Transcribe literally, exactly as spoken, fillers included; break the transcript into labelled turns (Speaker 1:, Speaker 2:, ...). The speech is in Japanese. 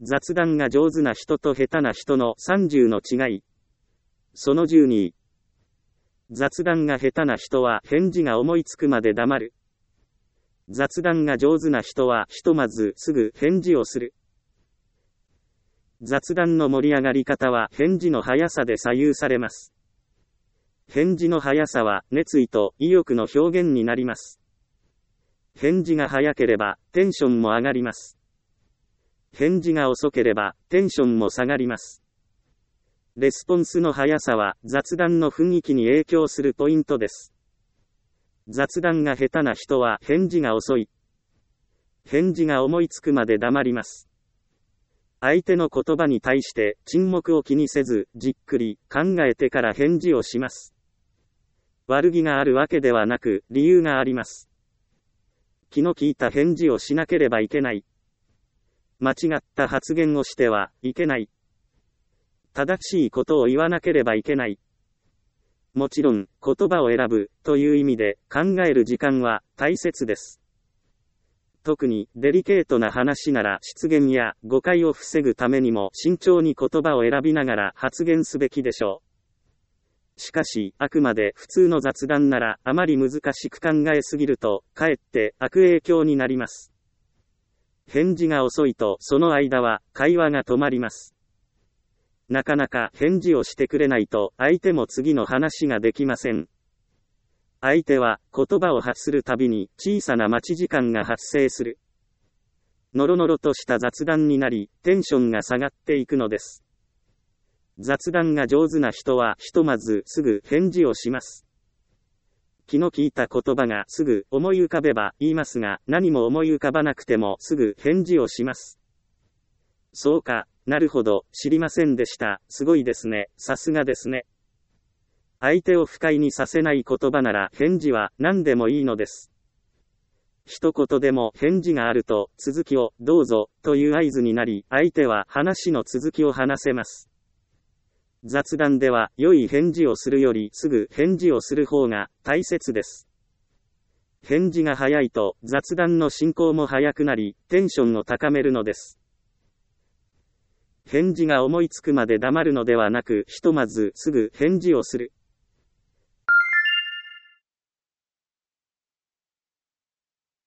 Speaker 1: 雑談が上手な人と下手な人のさんじゅうの違い。そのじゅうに。雑談が下手な人は返事が思いつくまで黙る。雑談が上手な人はひとまずすぐ返事をする。雑談の盛り上がり方は返事の速さで左右されます。返事の速さは熱意と意欲の表現になります。返事が速ければテンションも上がります。返事が遅ければテンションも下がります。レスポンスの速さは雑談の雰囲気に影響するポイントです。雑談が下手な人は返事が遅い。返事が思いつくまで黙ります。相手の言葉に対して沈黙を気にせずじっくり考えてから返事をします。悪気があるわけではなく理由があります。気の利いた返事をしなければいけない。間違った発言をしてはいけない。正しいことを言わなければいけない。もちろん、言葉を選ぶという意味で考える時間は大切です。特にデリケートな話なら失言や誤解を防ぐためにも慎重に言葉を選びながら発言すべきでしょう。しかし、あくまで普通の雑談ならあまり難しく考えすぎると、かえって悪影響になります。返事が遅いとその間は会話が止まります。なかなか返事をしてくれないと相手も次の話ができません。相手は言葉を発するたびに小さな待ち時間が発生する。ノロノロとした雑談になり、テンションが下がっていくのです。雑談が上手な人はひとまずすぐ返事をします。気の利いた言葉がすぐ思い浮かべば言いますが、何も思い浮かばなくてもすぐ返事をします。そうか、なるほど、知りませんでした、すごいですね、さすがですね。相手を不快にさせない言葉なら返事は何でもいいのです。一言でも返事があると続きをどうぞという合図になり、相手は話の続きを話せます。雑談では良い返事をするよりすぐ返事をする方が大切です。返事が早いと雑談の進行も早くなり、テンションを高めるのです。返事が思いつくまで黙るのではなく、ひとまずすぐ返事をする。